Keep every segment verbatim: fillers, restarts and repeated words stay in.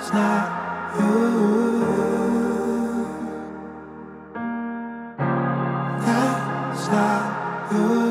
знаю, не знаю.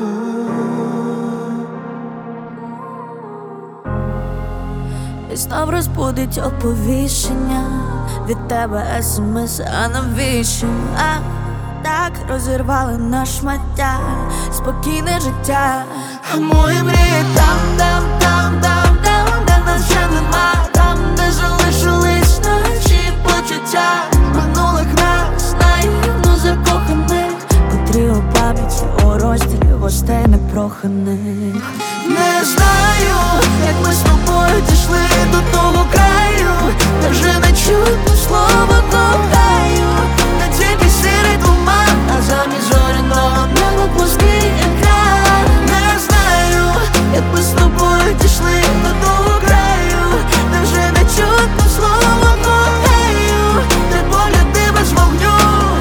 І знов розбудить оповіщення від тебе смс, а навіщо? А так розірвали на шмаття спокійне життя. А мої мрії там, там, там, там, там, де нас вже нема, там, де залишились наші почуття минулих нас, наївно закоханих, котрі у пам'яті у розділі гостей непроханих. Не знаю, як ми з тобою дійшли до того краю, де вже не чутно слово кохаю, не тільки сірий туман, а замість зоряного неба плоский екран. Не знаю, як ми з тобою дійшли до того краю, де вже не чутно слово кохаю, де погляди без вогню,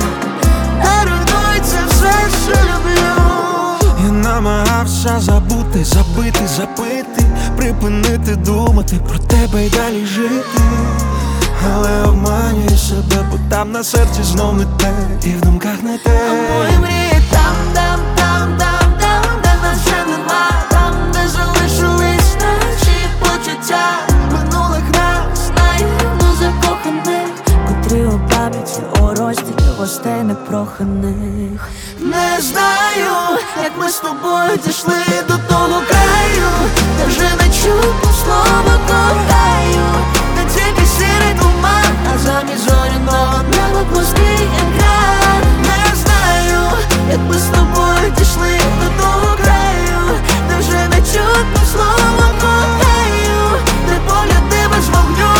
та руйнується все, що люблю. Я намагався забути, забити, запити, припинити думати про тебе й далі жити. Але обманюю себе, бо там на серці знов не те, і в думках не те. А мої мрії там, там, там, там, там, де нас вже нема, там, де залишились наші почуття минулих нас, наївно закоханих, котрі у пам'яті у розділі гостей непроханих. Не знаю, як ми з тобою дійшли до того краю, де вже не чутно слово кохаю, не тільки сірий туман, а замість зоряного неба плоский екран. Не знаю, як ми з тобою дійшли до того краю, де вже не чутно слово кохаю, де погляди без вогню,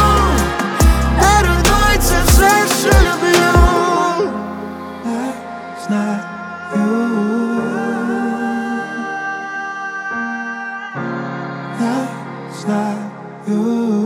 та руйнується все, що люблю. Не знаю, Не знаю.